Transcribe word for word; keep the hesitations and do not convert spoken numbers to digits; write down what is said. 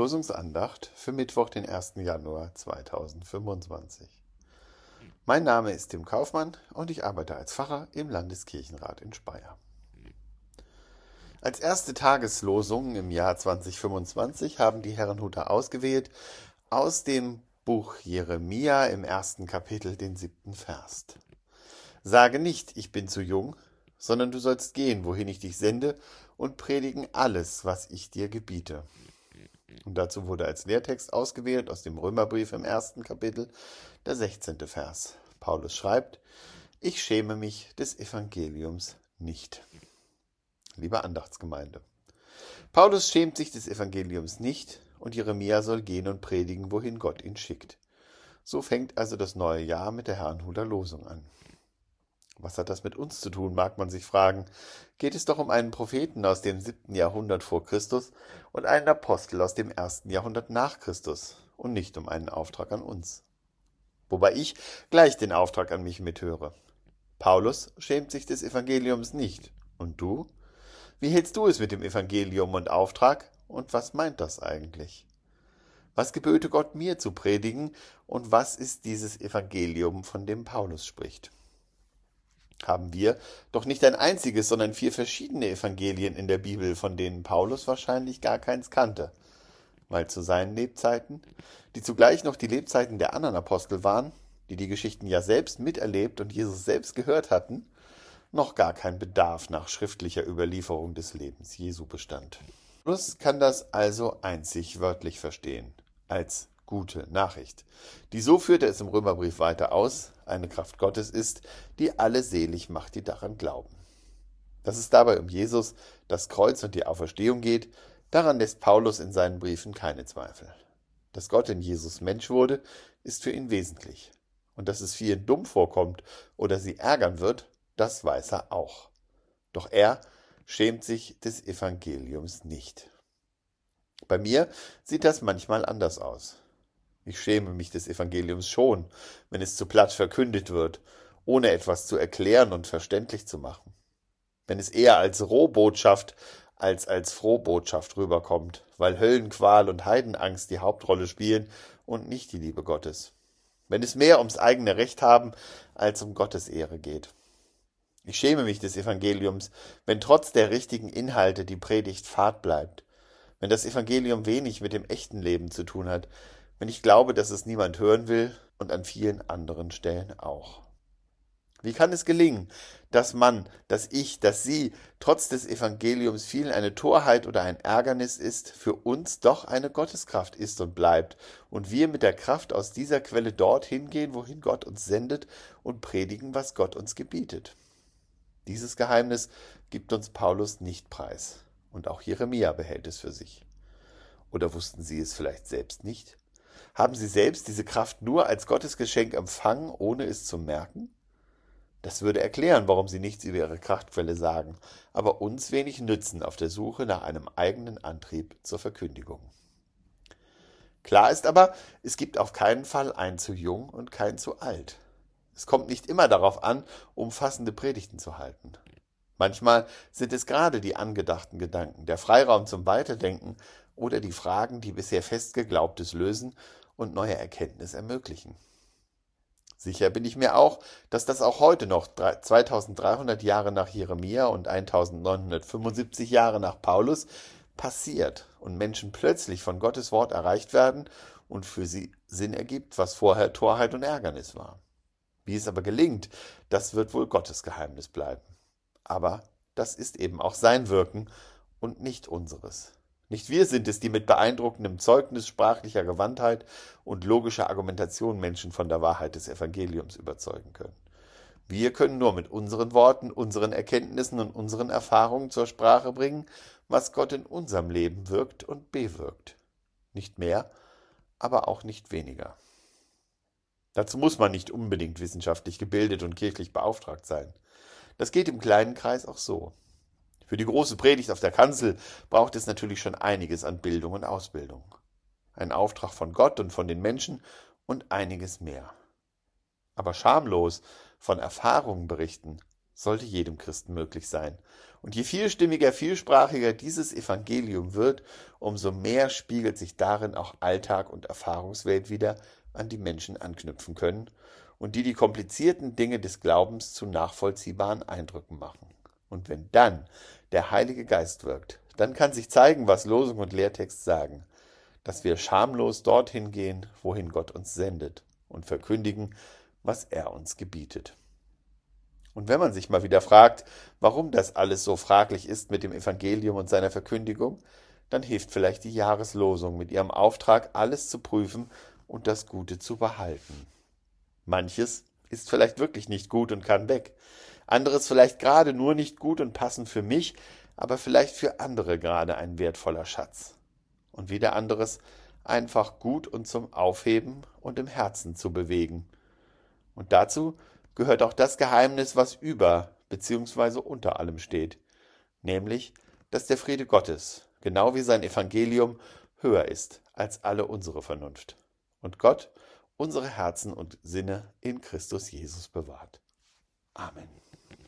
Losungsandacht für Mittwoch, den ersten Januar zweitausendfünfundzwanzig. Mein Name ist Tim Kaufmann und ich arbeite als Pfarrer im Landeskirchenrat in Speyer. Als erste Tageslosung im Jahr zweitausendfünfundzwanzig haben die Herrnhuter ausgewählt aus dem Buch Jeremia im ersten Kapitel den siebten Vers. Sage nicht, ich bin zu jung, sondern du sollst gehen, wohin ich dich sende, und predigen alles, was ich dir gebiete. Und dazu wurde als Lehrtext ausgewählt aus dem Römerbrief im ersten Kapitel der sechzehnte Vers. Paulus schreibt: Ich schäme mich des Evangeliums nicht. Liebe Andachtsgemeinde, Paulus schämt sich des Evangeliums nicht und Jeremia soll gehen und predigen, wohin Gott ihn schickt. So fängt also das neue Jahr mit der Herrnhuter Losung an. Was hat das mit uns zu tun, mag man sich fragen. Geht es doch um einen Propheten aus dem siebten Jahrhundert vor Christus und einen Apostel aus dem ersten Jahrhundert nach Christus und nicht um einen Auftrag an uns. Wobei ich gleich den Auftrag an mich mithöre. Paulus schämt sich des Evangeliums nicht. Und du? Wie hältst du es mit dem Evangelium und Auftrag? Und was meint das eigentlich? Was geböte Gott mir zu predigen und was ist dieses Evangelium, von dem Paulus spricht? Haben wir doch nicht ein einziges, sondern vier verschiedene Evangelien in der Bibel, von denen Paulus wahrscheinlich gar keins kannte, weil zu seinen Lebzeiten, die zugleich noch die Lebzeiten der anderen Apostel waren, die die Geschichten ja selbst miterlebt und Jesus selbst gehört hatten, noch gar kein Bedarf nach schriftlicher Überlieferung des Lebens Jesu bestand. Paulus kann das also einzig wörtlich verstehen, als gute Nachricht. Die, so führt er es im Römerbrief weiter aus, eine Kraft Gottes ist, die alle selig macht, die daran glauben. Dass es dabei um Jesus, das Kreuz und die Auferstehung geht, daran lässt Paulus in seinen Briefen keine Zweifel. Dass Gott in Jesus Mensch wurde, ist für ihn wesentlich. Und dass es vielen dumm vorkommt oder sie ärgern wird, das weiß er auch. Doch er schämt sich des Evangeliums nicht. Bei mir sieht das manchmal anders aus. Ich schäme mich des Evangeliums schon, wenn es zu platt verkündet wird, ohne etwas zu erklären und verständlich zu machen. Wenn es eher als Rohbotschaft als als Frohbotschaft rüberkommt, weil Höllenqual und Heidenangst die Hauptrolle spielen und nicht die Liebe Gottes. Wenn es mehr ums eigene Recht haben als um Gottes Ehre geht. Ich schäme mich des Evangeliums, wenn trotz der richtigen Inhalte die Predigt fad bleibt, wenn das Evangelium wenig mit dem echten Leben zu tun hat, wenn ich glaube, dass es niemand hören will und an vielen anderen Stellen auch. Wie kann es gelingen, dass man, dass ich, dass sie, trotz des Evangeliums vielen eine Torheit oder ein Ärgernis ist, für uns doch eine Gotteskraft ist und bleibt und wir mit der Kraft aus dieser Quelle dorthin gehen, wohin Gott uns sendet und predigen, was Gott uns gebietet? Dieses Geheimnis gibt uns Paulus nicht preis und auch Jeremia behält es für sich. Oder wussten sie es vielleicht selbst nicht? Haben sie selbst diese Kraft nur als Gottesgeschenk empfangen, ohne es zu merken? Das würde erklären, warum sie nichts über ihre Kraftquelle sagen, aber uns wenig nützen auf der Suche nach einem eigenen Antrieb zur Verkündigung. Klar ist aber, es gibt auf keinen Fall ein zu jung und kein zu alt. Es kommt nicht immer darauf an, umfassende Predigten zu halten. Manchmal sind es gerade die angedachten Gedanken, der Freiraum zum Weiterdenken oder die Fragen, die bisher fest Geglaubtes lösen und neue Erkenntnis ermöglichen. Sicher bin ich mir auch, dass das auch heute noch zweitausenddreihundert Jahre nach Jeremia und neunzehnhundertfünfundsiebzig Jahre nach Paulus passiert und Menschen plötzlich von Gottes Wort erreicht werden und für sie Sinn ergibt, was vorher Torheit und Ärgernis war. Wie es aber gelingt, das wird wohl Gottes Geheimnis bleiben. Aber das ist eben auch sein Wirken und nicht unseres. Nicht wir sind es, die mit beeindruckendem Zeugnis sprachlicher Gewandtheit und logischer Argumentation Menschen von der Wahrheit des Evangeliums überzeugen können. Wir können nur mit unseren Worten, unseren Erkenntnissen und unseren Erfahrungen zur Sprache bringen, was Gott in unserem Leben wirkt und bewirkt. Nicht mehr, aber auch nicht weniger. Dazu muss man nicht unbedingt wissenschaftlich gebildet und kirchlich beauftragt sein. Das geht im kleinen Kreis auch so. Für die große Predigt auf der Kanzel braucht es natürlich schon einiges an Bildung und Ausbildung. Ein Auftrag von Gott und von den Menschen und einiges mehr. Aber schamlos von Erfahrungen berichten, sollte jedem Christen möglich sein. Und je vielstimmiger, vielsprachiger dieses Evangelium wird, umso mehr spiegelt sich darin auch Alltag und Erfahrungswelt wider, an die Menschen anknüpfen können und die die komplizierten Dinge des Glaubens zu nachvollziehbaren Eindrücken machen. Und wenn dann der Heilige Geist wirkt, dann kann sich zeigen, was Losung und Lehrtext sagen, dass wir schamlos dorthin gehen, wohin Gott uns sendet und verkündigen, was er uns gebietet. Und wenn man sich mal wieder fragt, warum das alles so fraglich ist mit dem Evangelium und seiner Verkündigung, dann hilft vielleicht die Jahreslosung mit ihrem Auftrag, alles zu prüfen und das Gute zu behalten. Manches ist vielleicht wirklich nicht gut und kann weg. Anderes vielleicht gerade nur nicht gut und passend für mich, aber vielleicht für andere gerade ein wertvoller Schatz. Und wieder anderes einfach gut und zum Aufheben und im Herzen zu bewegen. Und dazu gehört auch das Geheimnis, was über bzw. unter allem steht, nämlich, dass der Friede Gottes, genau wie sein Evangelium, höher ist als alle unsere Vernunft und Gott unsere Herzen und Sinne in Christus Jesus bewahrt. Amen.